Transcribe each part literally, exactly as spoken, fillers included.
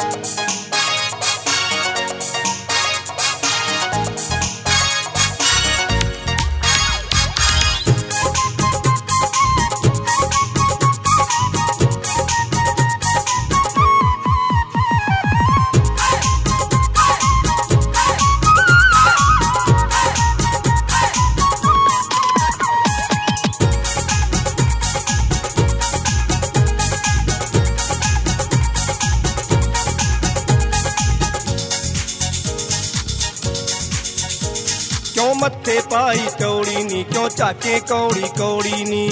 क्यों मत्थे पाई कौड़ी नी, क्यों चाके कौड़ी कौड़ी नी,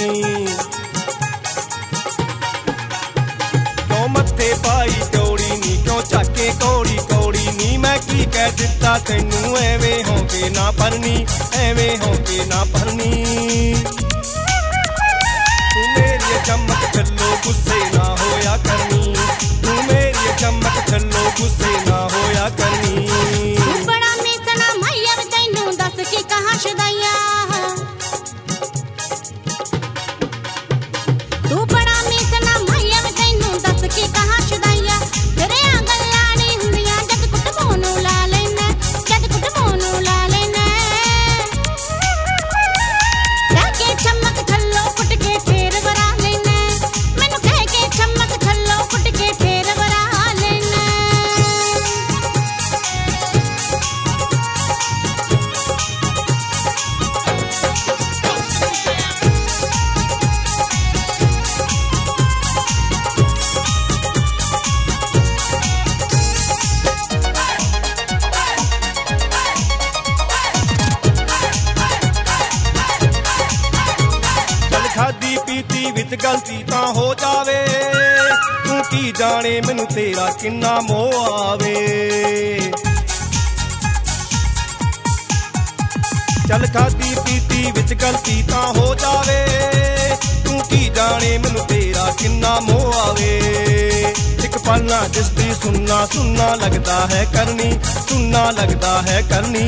क्यों मत्थे पाई कौड़ी नी, क्यों चाके कौड़ी कौड़ी नी। मैं की कह दिता तैनू एवें होके ना भरनी, एवें होके ना भरनी। तू मेरी चमक चलो गुस्से ना होया करनी, तू मेरी चमक चलो गुस्से ना होया करनी। कि कहाँ शुदाइया तू बड़ा मीसना माया में तैनू दस कि कहाँ शुदाइया। तेरे आंगन लाड़ी हुंदियां जद कुट मोनू ला लेना, जद कुट मोनू ला लेना। कह के चमक थल्लो कुट के फेर वरा लेना, मैनू कह के चमक थल्लो कुट के फेर वरा लेना। खादी पीती विच गलती तां हो जावे, तू की जाने मैनू तेरा किन्ना मोह आवे। चल खादी पीती विच गलती तां हो जावे, तू की जाने मैनू तेरा किन्ना मोह आवे। एक पल ना जिसदी सुनना सुनना लगदा है करनी, सुनना लगदा है करनी।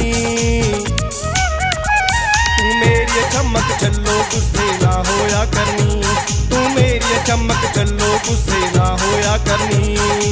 तू मेरी चमक चलो गुस्से ना होया करनी, तू मेरी चमक चलो गुस्से ना होया करनी।